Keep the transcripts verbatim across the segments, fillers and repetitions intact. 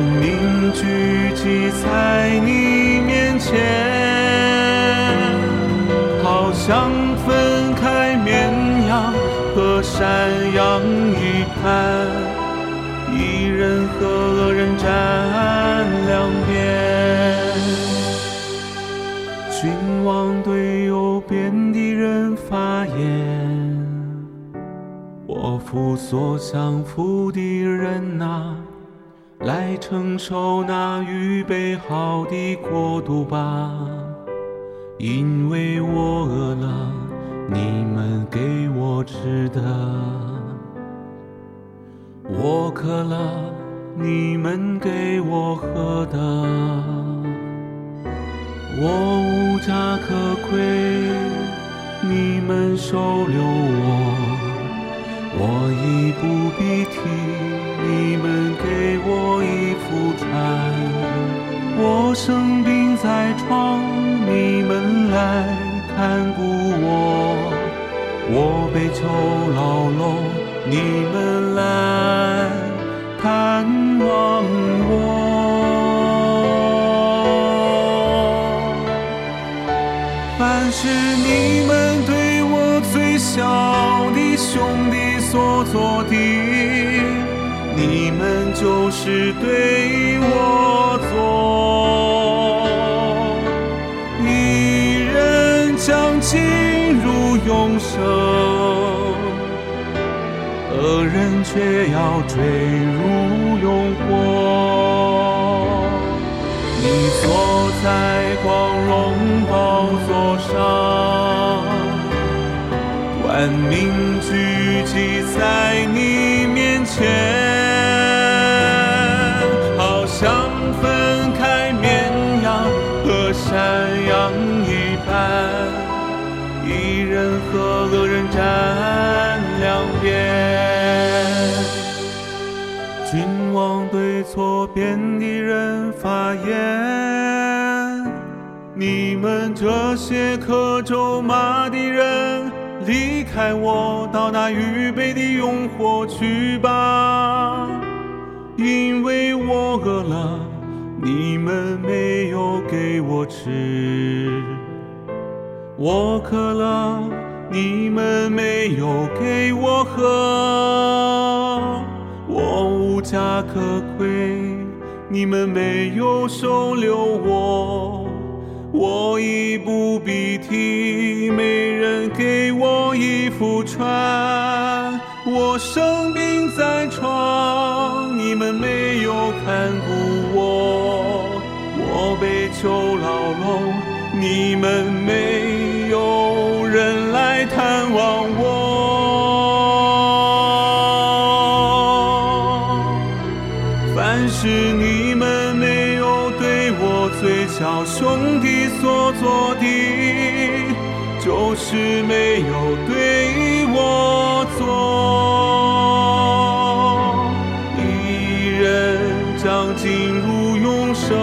民聚集在你面前，好像分开绵羊和山羊一般，一人和恶人站两边。君王对右边的人发言，我父所降服的人啊，来承受那预备好的国度吧。因为我饿了，你们给我吃的；我渴了，你们给我喝的。我无家可归，你们收留我；我衣不蔽体，你们给我衣服穿；我生病在床，你们来看顾我；我被囚牢笼，你们来探望我。凡是你们对我最小的兄弟所做的，你们就是对我做。一人将进入永生，恶人却要坠入永火。你坐在光荣宝座上，万民聚集在你面前，好像分开绵羊和山羊一般，一人和恶人站两边。君王对左边的人发言，你们这些可咒骂的人，离开我，到那预备的永火去吧。因为我饿了，你们没有给我吃；我渴了，你们没有给我喝；我无家可归，你们没有收留我；我衣不蔽体，没人给我衣服穿；我生病在床，你们没有看顾我；我被囚牢笼，你们没有人来探望我。凡是你们没有对我最小兄弟所做的，就是没有对我做。一人将进入永生，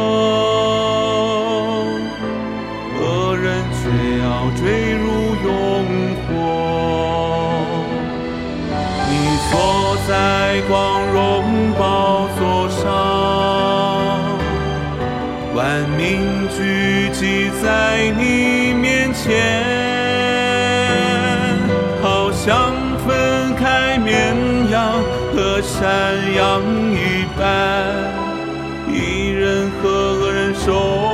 恶人却要坠入永火。你坐在光荣宝座上，万民聚集在你面前，好像分开绵羊和山羊一般，一人和恶人手